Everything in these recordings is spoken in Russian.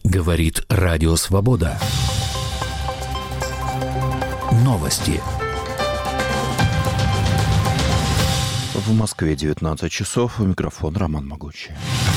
Говорит Радио Свобода. Новости. В Москве 19 часов. У микрофона Роман Могучий.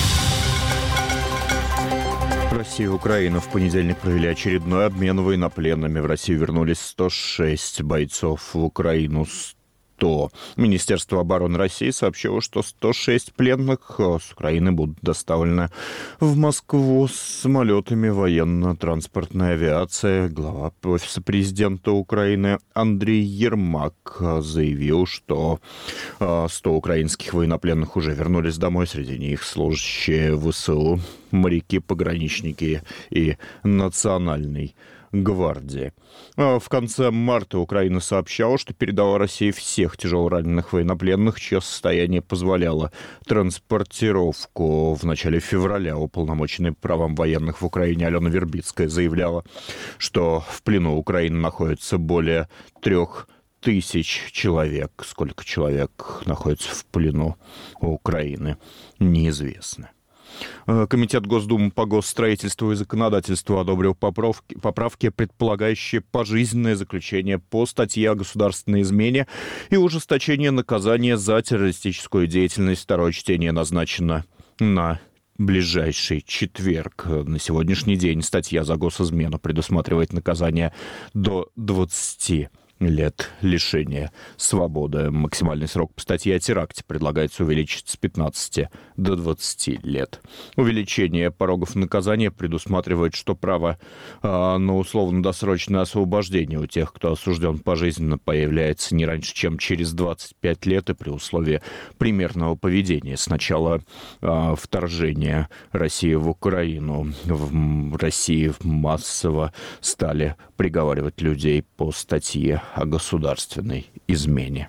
Россия и Украина в понедельник провели очередной обмен военнопленными. В Россию вернулись 106 бойцов, в Украину 100. Министерство обороны России сообщило, что 106 пленных с Украины будут доставлены в Москву с самолетами военно-транспортной авиации. Глава Офиса президента Украины Андрей Ермак заявил, что 100 украинских военнопленных уже вернулись домой. Среди них служащие ВСУ, моряки, пограничники и Национальной гвардии. В конце марта Украина сообщала, что передала России всех тяжелораненых военнопленных, чье состояние позволяло транспортировку. В начале февраля уполномоченная по правам военных в Украине Алена Вербицкая заявляла, что в плену Украины находится более 3000 человек. Сколько человек находится в плену у Украины, неизвестно. Комитет Госдумы по госстроительству и законодательству одобрил поправки, предполагающие пожизненное заключение по статье о государственной измене и ужесточение наказания за террористическую деятельность. Второе чтение назначено на ближайший четверг. На сегодняшний день статья за госизмену предусматривает наказание до 20 лет лишения свободы. Максимальный срок по статье о теракте предлагается увеличить с 15 до 20 лет. Увеличение порогов наказания предусматривает, что право на условно-досрочное освобождение у тех, кто осужден пожизненно, появляется не раньше, чем через 25 лет и при условии примерного поведения. С начала вторжения России в Украину в России массово стали приговаривать людей по статье о государственной измене.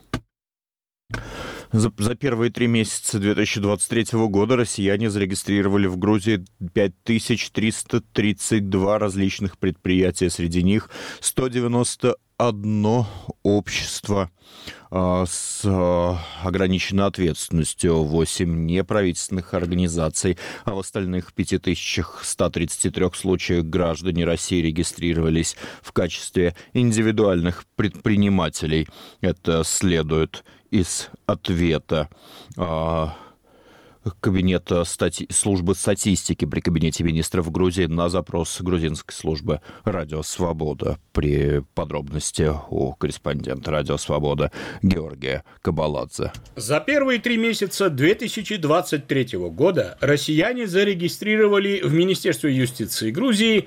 За первые 3 месяца 2023 года россияне зарегистрировали в Грузии 5332 различных предприятия. Среди них 191 общество с ограниченной ответственностью, 8 неправительственных организаций, а в остальных 5133 случаях граждане России регистрировались в качестве индивидуальных предпринимателей. Это следует из ответа Кабинета службы статистики при Кабинете министров Грузии на запрос грузинской службы «Радио Свобода». При подробности у корреспондента «Радио Свобода» Георгия Кабаладзе. За первые 3 месяца 2023 года россияне зарегистрировали в Министерстве юстиции Грузии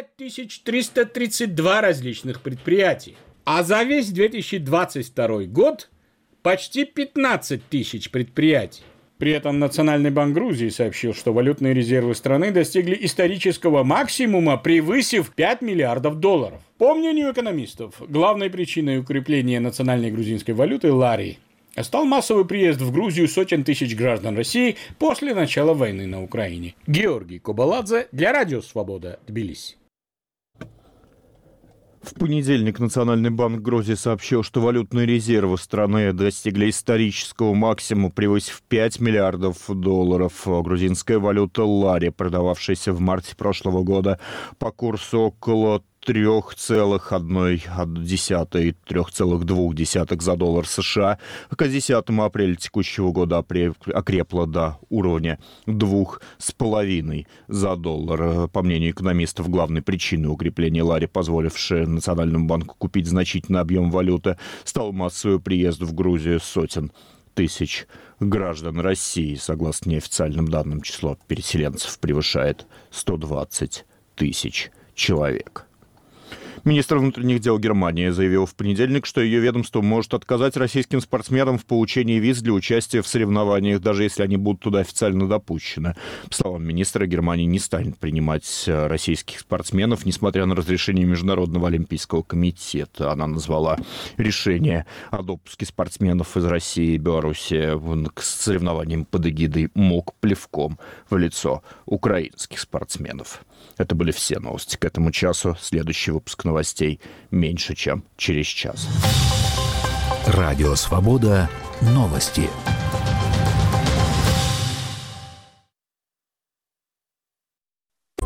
5332 различных предприятий. А за весь 2022 год почти 15 тысяч предприятий. При этом Национальный банк Грузии сообщил, что валютные резервы страны достигли исторического максимума, превысив $5 миллиардов. По мнению экономистов, главной причиной укрепления национальной грузинской валюты лари стал массовый приезд в Грузию сотен тысяч граждан России после начала войны на Украине. Георгий Кабаладзе для Радио Свобода, Тбилиси. В понедельник Национальный банк Грузии сообщил, что валютные резервы страны достигли исторического максимума, превысив $5 миллиардов. Грузинская валюта лари, продававшаяся в марте прошлого года по курсу около 3,1-3,2 за доллар США, к 10 апреля текущего года окрепла до уровня 2,5 за доллар. По мнению экономистов, главной причиной укрепления лари, позволившей Национальному банку купить значительный объем валюты, стал массовый приезд в Грузию сотен тысяч граждан России. Согласно неофициальным данным, число переселенцев превышает 120 тысяч человек. Министр внутренних дел Германии заявил в понедельник, что ее ведомство может отказать российским спортсменам в получении виз для участия в соревнованиях, даже если они будут туда официально допущены. По словам министра, Германия не станет принимать российских спортсменов, несмотря на разрешение Международного олимпийского комитета. Она назвала решение о допуске спортсменов из России и Беларуси к соревнованиям под эгидой МОК плевком в лицо украинских спортсменов. Это были все новости к этому часу. Следующий выпуск новостей меньше, чем через час. Радио Свобода. Новости.